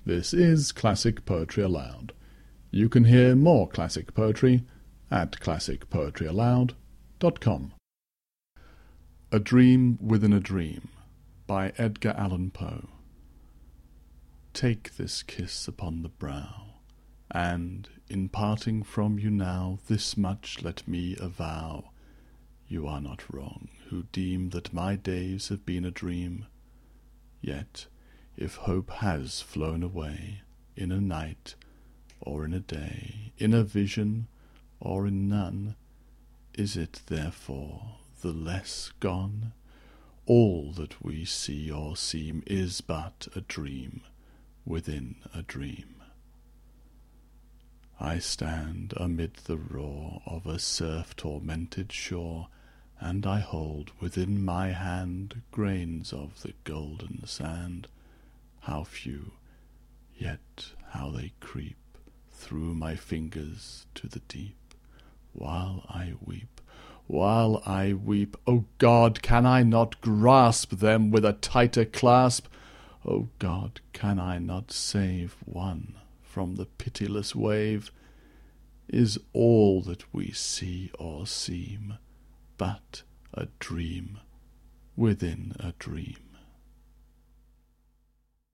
This is Classic Poetry Aloud. You can hear more classic poetry at classicpoetryaloud.com. A Dream Within a Dream by Edgar Allan Poe. Take this kiss upon the brow, and, in parting from you now, this much let me avow. You are not wrong, who deem that my days have been a dream. Yet, if hope has flown away, in a night, or in a day, in a vision, or in none, is it, therefore, the less gone? All that we see or seem is but a dream within a dream. I stand amid the roar of a surf-tormented shore, and I hold within my hand grains of the golden sand. How few, yet how they creep through my fingers to the deep, while I weep, while I weep. O God, can I not grasp them with a tighter clasp? O God, can I not save one from the pitiless wave? Is all that we see or seem but a dream within a dream?